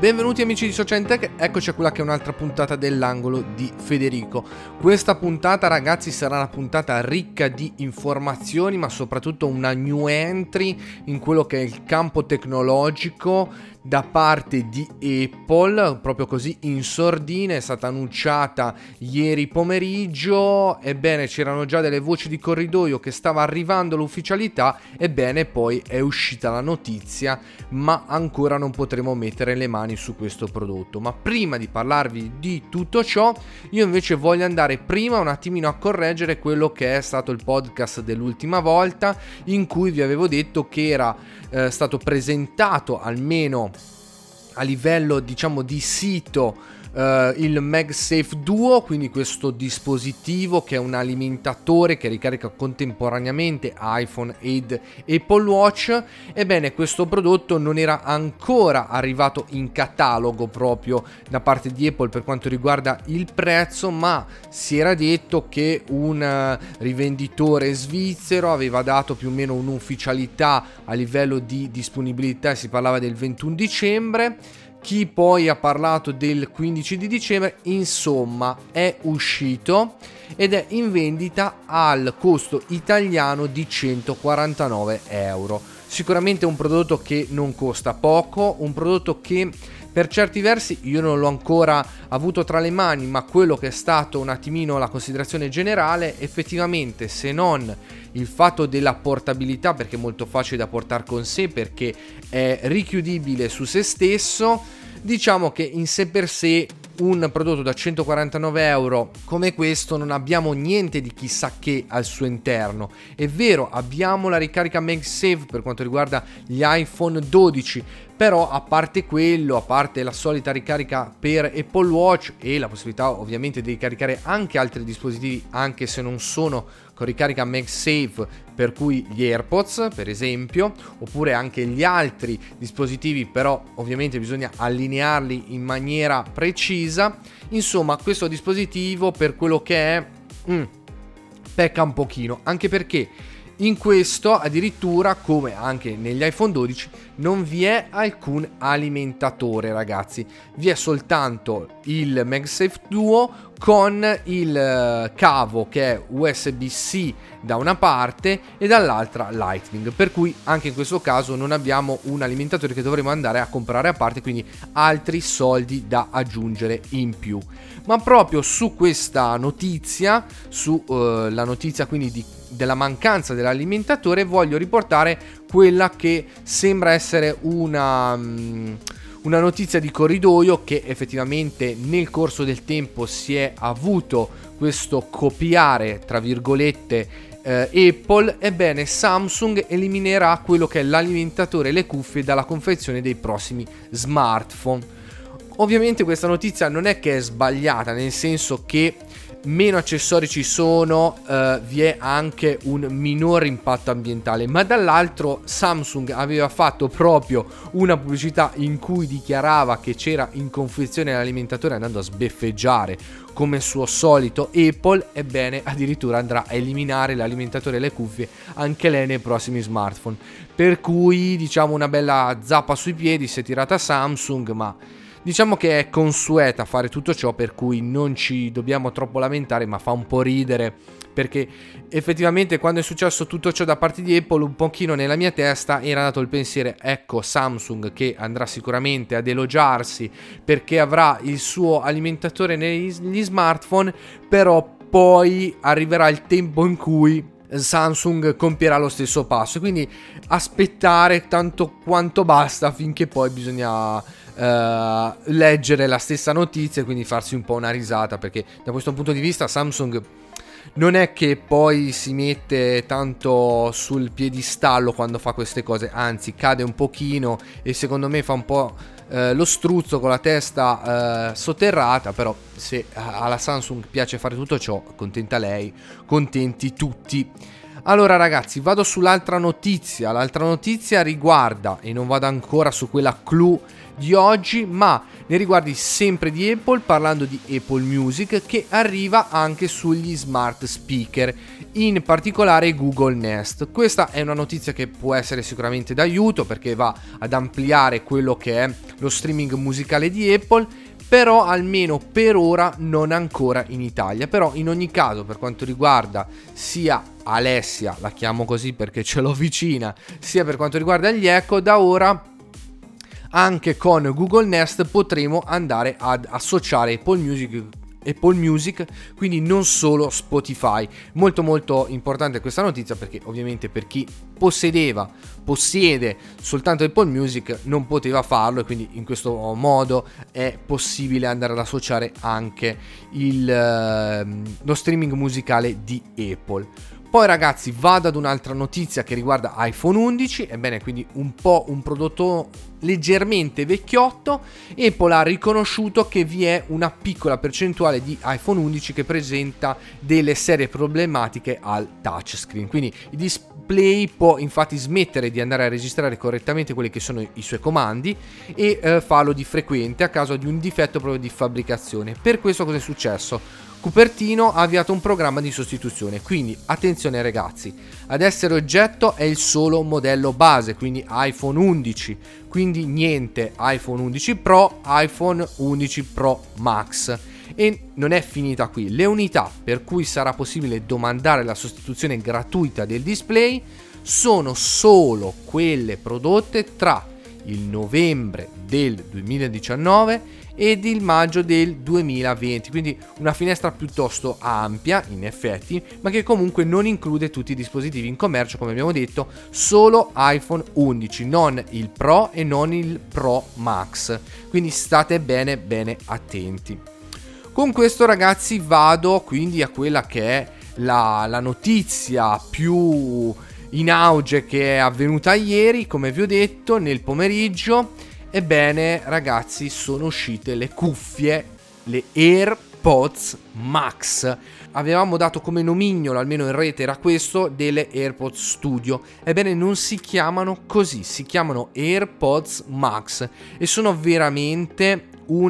Benvenuti amici di Socialtech, eccoci a quella che è un'altra puntata dell'angolo di Federico. Questa puntata, ragazzi, sarà una puntata ricca di informazioni, ma soprattutto una new entry in quello che è il campo tecnologico da parte di Apple, proprio così in sordina. È stata annunciata ieri pomeriggio, ebbene c'erano già delle voci di corridoio che stava arrivando l'ufficialità, ebbene poi è uscita la notizia, ma ancora non potremo mettere le mani su questo prodotto. Ma prima di parlarvi di tutto ciò, io invece voglio andare prima un attimino a correggere quello che è stato il podcast dell'ultima volta, in cui vi avevo detto che era stato presentato, almeno a livello diciamo di sito, il MagSafe Duo, quindi questo dispositivo che è un alimentatore che ricarica contemporaneamente iPhone ed Apple Watch. Ebbene, questo prodotto non era ancora arrivato in catalogo proprio da parte di Apple per quanto riguarda il prezzo, ma si era detto che un rivenditore svizzero aveva dato più o meno un'ufficialità a livello di disponibilità, si parlava del 21 dicembre. Chi poi ha parlato del 15 di dicembre, insomma è uscito ed è in vendita al costo italiano di 149 euro. Sicuramente un prodotto che non costa poco, un prodotto che per certi versi io non l'ho ancora avuto tra le mani, ma quello che è stato un attimino la considerazione generale, effettivamente, se non il fatto della portabilità, perché è molto facile da portare con sé, perché è richiudibile su se stesso, diciamo che in sé per sé un prodotto da 149 euro come questo non abbiamo niente di chissà che al suo interno. È vero, abbiamo la ricarica MagSafe per quanto riguarda gli iPhone 12, però a parte quello, a parte la solita ricarica per Apple Watch e la possibilità ovviamente di ricaricare anche altri dispositivi anche se non sono con ricarica MagSafe, per cui gli AirPods per esempio, oppure anche gli altri dispositivi, però ovviamente bisogna allinearli in maniera precisa. Insomma, questo dispositivo per quello che è pecca un pochino, anche perché in questo addirittura, come anche negli iPhone 12, non vi è alcun alimentatore, ragazzi. Vi è soltanto il MagSafe Duo con il cavo che è USB-C da una parte e dall'altra Lightning, per cui anche in questo caso non abbiamo un alimentatore che dovremo andare a comprare a parte, quindi altri soldi da aggiungere in più. Ma proprio su questa notizia, la notizia quindi della mancanza dell'alimentatore, voglio riportare quella che sembra essere una notizia di corridoio, che effettivamente nel corso del tempo si è avuto questo copiare tra virgolette Apple. Ebbene, Samsung eliminerà quello che è l'alimentatore e le cuffie dalla confezione dei prossimi smartphone. Ovviamente questa notizia non è che è sbagliata, nel senso che meno accessori ci sono, vi è anche un minore impatto ambientale, ma dall'altro Samsung aveva fatto proprio una pubblicità in cui dichiarava che c'era in confezione l'alimentatore, andando a sbeffeggiare come suo solito Apple. Ebbene, addirittura andrà a eliminare l'alimentatore e le cuffie anche lei nei prossimi smartphone, per cui diciamo una bella zappa sui piedi si è tirata Samsung, ma diciamo che è consueta fare tutto ciò, per cui non ci dobbiamo troppo lamentare, ma fa un po' ridere, perché effettivamente quando è successo tutto ciò da parte di Apple, un pochino nella mia testa era nato il pensiero: ecco Samsung che andrà sicuramente ad elogiarsi perché avrà il suo alimentatore negli smartphone, però poi arriverà il tempo in cui Samsung compierà lo stesso passo, quindi aspettare tanto quanto basta finché poi bisogna leggere la stessa notizia e quindi farsi un po' una risata, perché da questo punto di vista Samsung non è che poi si mette tanto sul piedistallo quando fa queste cose, anzi cade un pochino e secondo me fa un po' lo struzzo con la testa sotterrata. Però se alla Samsung piace fare tutto ciò, contenta lei, contenti tutti. Allora ragazzi, vado sull'altra notizia. L'altra notizia riguarda, e non vado ancora su quella clou di oggi, ma ne riguardi sempre di Apple, parlando di Apple Music che arriva anche sugli smart speaker. in particolare Google Nest. Questa è una notizia che può essere sicuramente d'aiuto perché va ad ampliare quello che è lo streaming musicale di Apple, però almeno per ora non ancora in Italia. Però in ogni caso, per quanto riguarda sia Alessia, la chiamo così perché ce l'ho vicina, sia per quanto riguarda gli Echo, da ora anche con Google Nest potremo andare ad associare Apple Music, quindi non solo Spotify. Molto importante questa notizia perché ovviamente per chi possiede soltanto Apple Music non poteva farlo, e quindi in questo modo è possibile andare ad associare anche lo streaming musicale di Apple. Poi ragazzi, vado ad un'altra notizia che riguarda iPhone 11, ebbene quindi un prodotto leggermente vecchiotto. Apple ha riconosciuto che vi è una piccola percentuale di iPhone 11 che presenta delle serie problematiche al touchscreen, quindi il display può infatti smettere di andare a registrare correttamente quelli che sono i suoi comandi e farlo di frequente a causa di un difetto proprio di fabbricazione. Per questo cosa è successo? Cupertino ha avviato un programma di sostituzione, quindi attenzione ragazzi, ad essere oggetto è il solo modello base, quindi iPhone 11, quindi niente iPhone 11 Pro, iPhone 11 Pro Max. E non è finita qui, le unità per cui sarà possibile domandare la sostituzione gratuita del display sono solo quelle prodotte tra il novembre del 2019 ed il maggio del 2020, quindi una finestra piuttosto ampia in effetti, ma che comunque non include tutti i dispositivi in commercio, come abbiamo detto, solo iPhone 11, non il Pro e non il Pro Max, quindi state bene attenti. Con questo ragazzi vado quindi a quella che è la notizia più in auge che è avvenuta ieri, come vi ho detto, nel pomeriggio. Ebbene ragazzi, sono uscite le cuffie, le AirPods Max. Avevamo dato come nomignolo, almeno in rete era questo, delle AirPods Studio. Ebbene non si chiamano così, si chiamano AirPods Max e sono veramente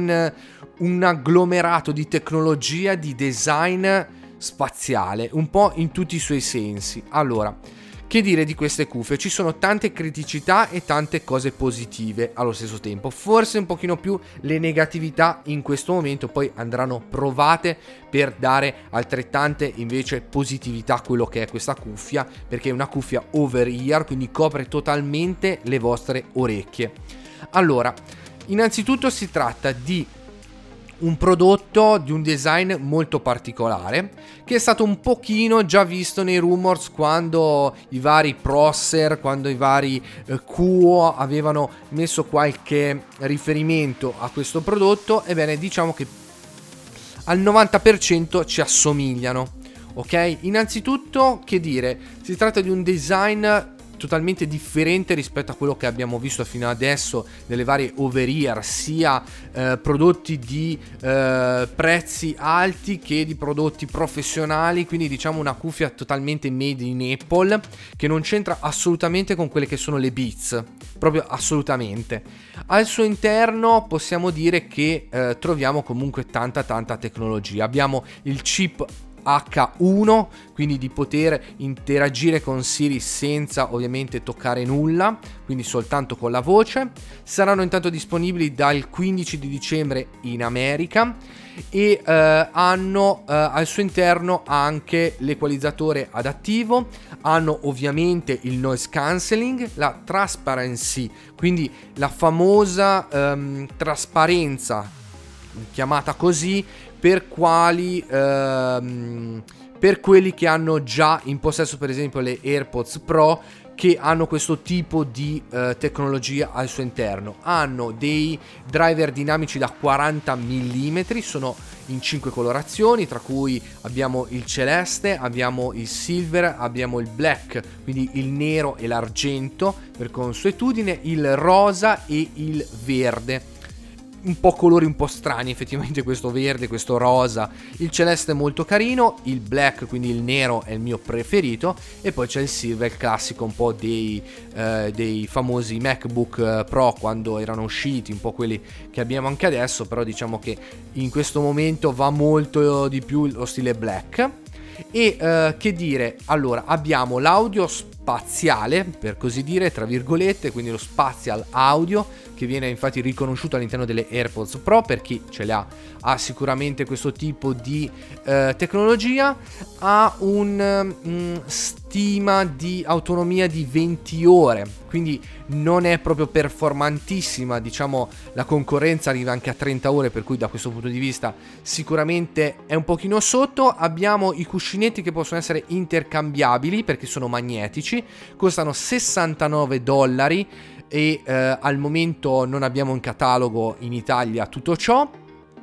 un agglomerato di tecnologia, di design spaziale, un po' in tutti i suoi sensi. Allora, che dire di queste cuffie? Ci sono tante criticità e tante cose positive allo stesso tempo. Forse un pochino più le negatività in questo momento poi andranno provate per dare altrettante invece positività a quello che è questa cuffia, perché è una cuffia over ear, quindi copre totalmente le vostre orecchie. Allora, innanzitutto si tratta di un prodotto di un design molto particolare che è stato un pochino già visto nei rumors quando i vari Prosser, quando i vari Kuo avevano messo qualche riferimento a questo prodotto. Ebbene, diciamo che al 90% ci assomigliano, ok? Innanzitutto, che dire, si tratta di un design totalmente differente rispetto a quello che abbiamo visto fino adesso nelle varie over-ear, sia prodotti di prezzi alti che di prodotti professionali, quindi diciamo una cuffia totalmente made in Apple che non c'entra assolutamente con quelle che sono le Beats, proprio assolutamente. Al suo interno possiamo dire che troviamo comunque tanta tecnologia. Abbiamo il chip H1, quindi di poter interagire con Siri senza ovviamente toccare nulla, quindi soltanto con la voce. Saranno intanto disponibili dal 15 di dicembre in America e hanno al suo interno anche l'equalizzatore adattivo, hanno ovviamente il noise cancelling, la transparency, quindi la famosa trasparenza chiamata così per quelli che hanno già in possesso per esempio le AirPods Pro, che hanno questo tipo di tecnologia al suo interno. Hanno dei driver dinamici da 40 mm, sono in 5 colorazioni, tra cui abbiamo il celeste, abbiamo il silver, abbiamo il black, quindi il nero e l'argento per consuetudine, il rosa e il verde. Un po' colori un po' strani effettivamente, questo verde, questo rosa, il celeste è molto carino, il black, quindi il nero, è il mio preferito, e poi c'è il silver, il classico un po' dei famosi MacBook Pro quando erano usciti, un po' quelli che abbiamo anche adesso, però diciamo che in questo momento va molto di più lo stile black. E che dire, allora abbiamo l'audio spaziale, per così dire, tra virgolette, quindi lo spatial audio, che viene infatti riconosciuto all'interno delle AirPods Pro. Per chi ce l'ha, ha sicuramente questo tipo di tecnologia. Ha un stima di autonomia di 20 ore, quindi non è proprio performantissima, diciamo la concorrenza arriva anche a 30 ore, per cui da questo punto di vista sicuramente è un pochino sotto. Abbiamo i cuscinetti che possono essere intercambiabili perché sono magnetici, costano $69 e al momento non abbiamo in catalogo in Italia tutto ciò.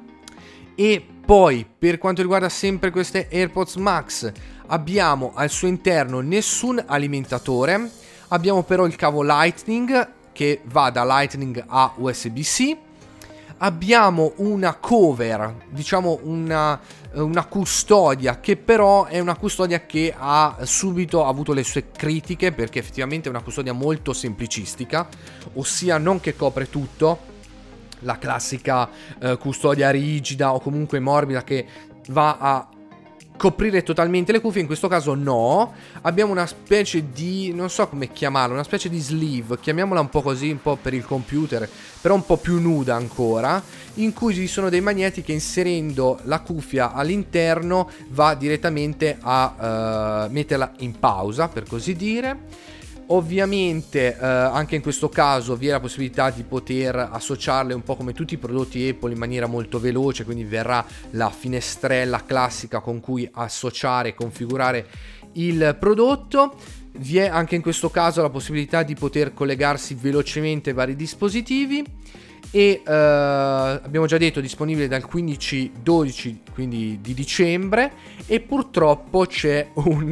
E poi, per quanto riguarda sempre queste AirPods Max, abbiamo al suo interno nessun alimentatore, abbiamo però il cavo Lightning che va da Lightning a USB-C, abbiamo una cover, diciamo una custodia, che però è una custodia che ha subito avuto le sue critiche, perché effettivamente è una custodia molto semplicistica, ossia non che copre tutto, la classica custodia rigida o comunque morbida che va a coprire totalmente le cuffie. In questo caso no, abbiamo una specie di, non so come chiamarla, una specie di sleeve, chiamiamola un po' così, un po' per il computer, però un po' più nuda ancora, in cui ci sono dei magneti che, inserendo la cuffia all'interno, va direttamente a metterla in pausa, per così dire. Ovviamente anche in questo caso vi è la possibilità di poter associarle un po' come tutti i prodotti Apple in maniera molto veloce, quindi verrà la finestrella classica con cui associare e configurare il prodotto. Vi è anche in questo caso la possibilità di poter collegarsi velocemente ai vari dispositivi e abbiamo già detto disponibile dal 15-12 quindi di dicembre. E purtroppo c'è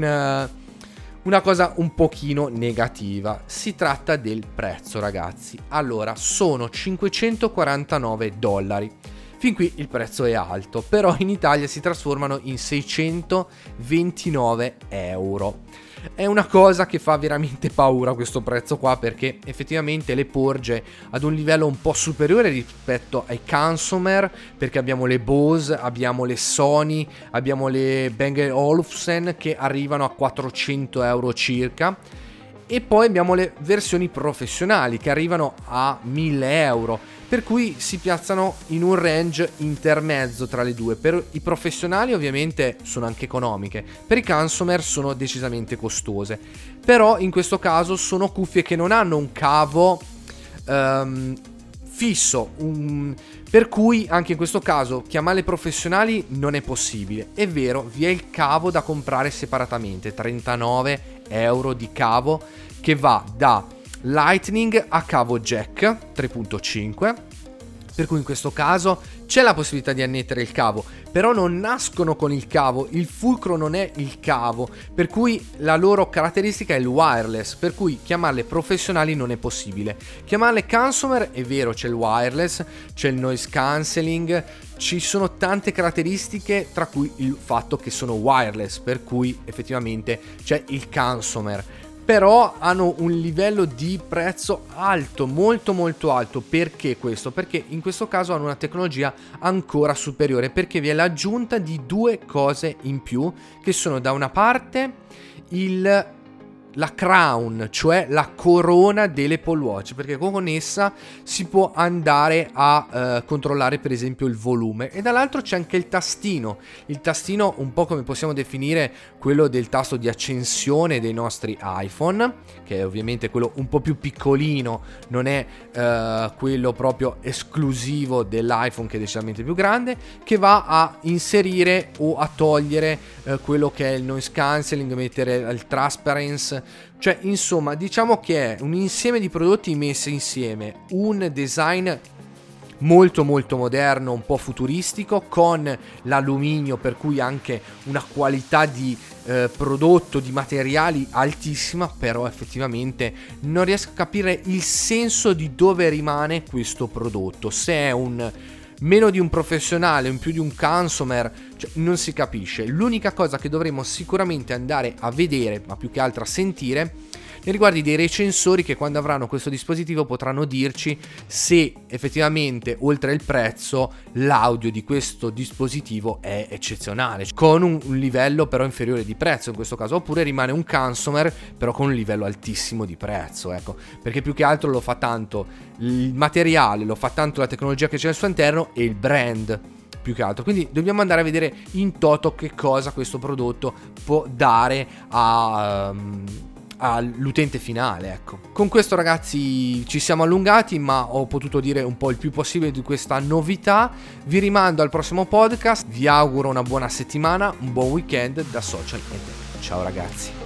una cosa un pochino negativa, si tratta del prezzo, ragazzi. Allora, sono $549. Fin qui il prezzo è alto, però in Italia si trasformano in 629 euro. È una cosa che fa veramente paura questo prezzo qua, perché effettivamente le porge ad un livello un po' superiore rispetto ai consumer, perché abbiamo le Bose, abbiamo le Sony, abbiamo le Bang & Olufsen che arrivano a 400 euro circa, e poi abbiamo le versioni professionali che arrivano a 1000 euro, per cui si piazzano in un range intermezzo tra le due. Per i professionali ovviamente sono anche economiche, per i consumer sono decisamente costose, però in questo caso sono cuffie che non hanno un cavo fisso, per cui anche in questo caso chiamarle professionali non è possibile. È vero, vi è il cavo da comprare separatamente, 39 euro di cavo che va da Lightning a cavo jack 3.5, per cui in questo caso c'è la possibilità di annettere il cavo, però non nascono con il cavo, il fulcro non è il cavo, per cui la loro caratteristica è il wireless, per cui chiamarle professionali non è possibile. Chiamarle consumer è vero, c'è il wireless, c'è il noise cancelling, ci sono tante caratteristiche, tra cui il fatto che sono wireless, per cui effettivamente c'è il consumer. Però hanno un livello di prezzo alto, molto molto alto. Perché questo? Perché in questo caso hanno una tecnologia ancora superiore, perché vi è l'aggiunta di due cose in più, che sono da una parte la crown, cioè la corona dell'Apple Watch, perché con essa si può andare a controllare per esempio il volume, e dall'altro c'è anche il tastino un po' come possiamo definire quello del tasto di accensione dei nostri iPhone, che è ovviamente quello un po' più piccolino, non è quello proprio esclusivo dell'iPhone che è decisamente più grande, che va a inserire o a togliere quello che è il noise cancelling, mettere il transparency. Cioè, insomma, diciamo che è un insieme di prodotti messi insieme, un design molto molto moderno, un po' futuristico, con l'alluminio, per cui anche una qualità di prodotto, di materiali altissima, però effettivamente non riesco a capire il senso di dove rimane questo prodotto, se è un meno di un professionale, in più di un consumer, cioè, non si capisce. L'unica cosa che dovremo sicuramente andare a vedere, ma più che altro a sentire, nei riguardi dei recensori che quando avranno questo dispositivo potranno dirci se effettivamente oltre il prezzo l'audio di questo dispositivo è eccezionale, con un livello però inferiore di prezzo in questo caso, oppure rimane un consumer però con un livello altissimo di prezzo, ecco, perché più che altro lo fa tanto il materiale, lo fa tanto la tecnologia che c'è al suo interno e il brand più che altro. Quindi dobbiamo andare a vedere in toto che cosa questo prodotto può dare all'utente finale, ecco. Con questo ragazzi ci siamo allungati, ma ho potuto dire un po' il più possibile di questa novità. Vi rimando al prossimo podcast, vi auguro una buona settimana, un buon weekend da Social e Tech. Ciao ragazzi.